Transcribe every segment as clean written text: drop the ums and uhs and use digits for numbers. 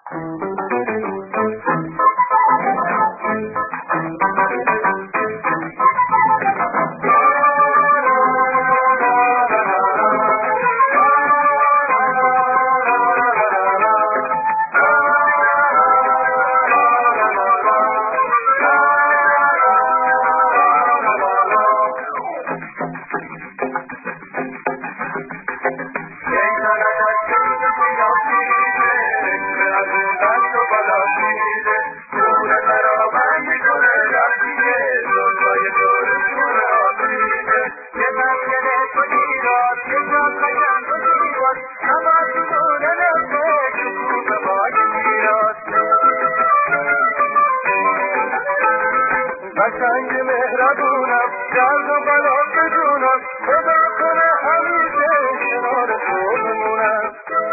قشنگ مهربونم درد و بلا بدونم خدا کنه همیشه کنار تو بمونم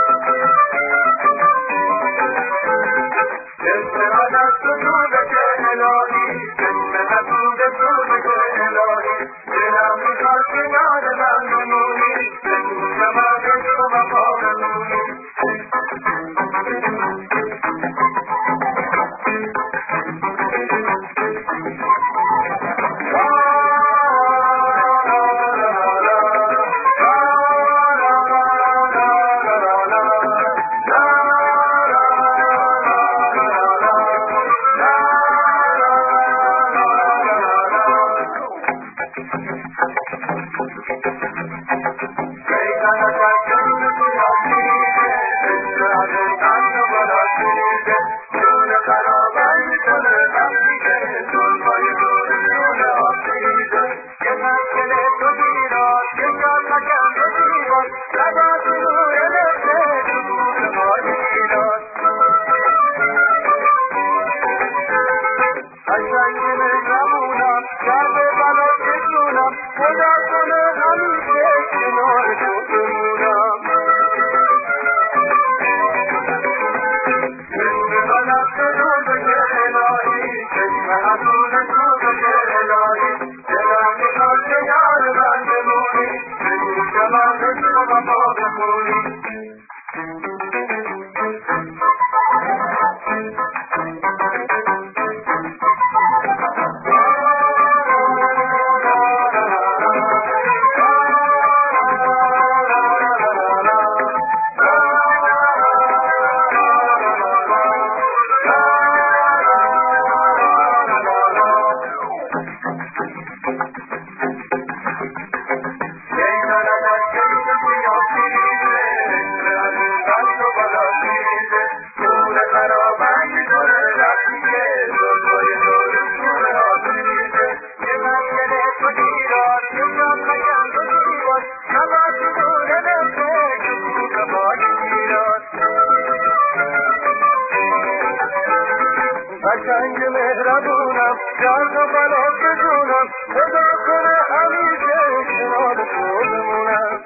اسم من از تو دوده که الهی اسم حسود دوده که الهی دلم میخواد کنار من بمونی بگوشم از تو وفا بمونی قشنگ مهربونم درد و بلا بدونم خدا کنه همیشه کنار تو بمونم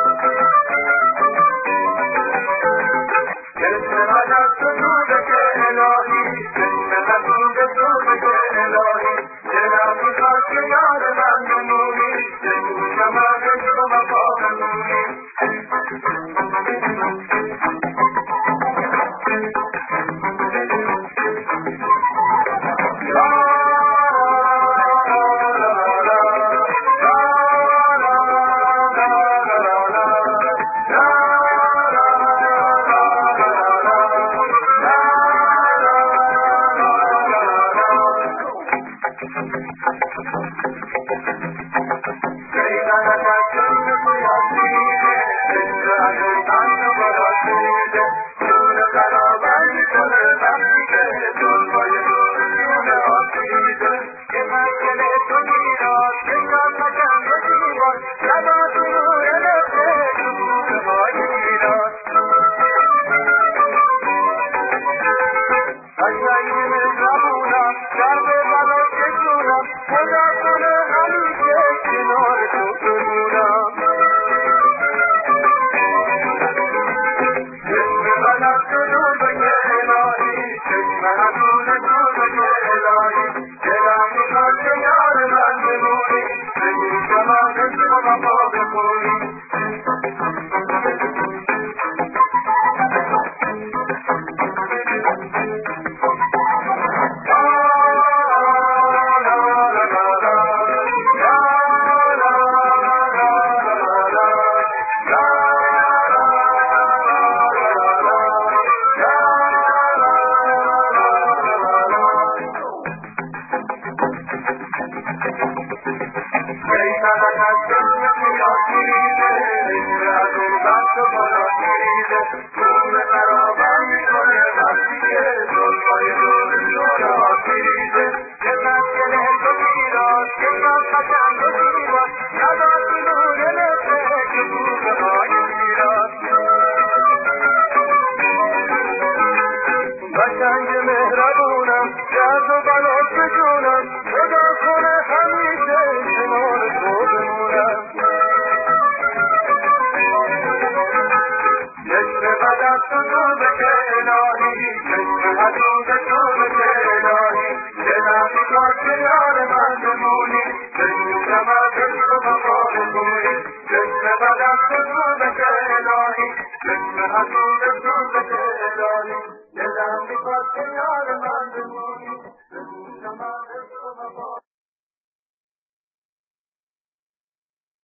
اسم من از تو دوده که الهی اسم حسود دوده که الهی دلم میخواد کنار من بمونی بگوشم از تو وفا بمونی مهربونم درد و بلا جونم خدا کنه همیشه کنار تو بمونم جسم بدن سجود که الهی جسم حدود سجود که الهی دلم میخواد که یار من بمونی بنوشم از عشق و وفا بگویی جسم بدن سجود که الهی جسم حدود سجود که الهی دلم میخواد که یار من بمونی